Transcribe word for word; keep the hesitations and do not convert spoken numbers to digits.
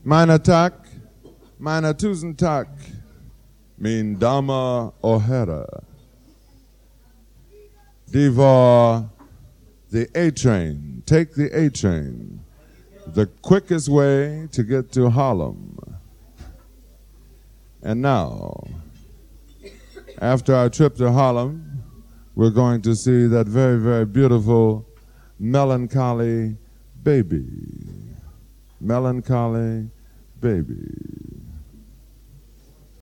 Meine Tag, meine tusen Tag, min dama och herrar. Det var the A-train. Take the A-train. The quickest way to get to Harlem. And now, after our trip to Harlem, we're going to see that very, very beautiful Melancholy Baby. Melancholy Baby.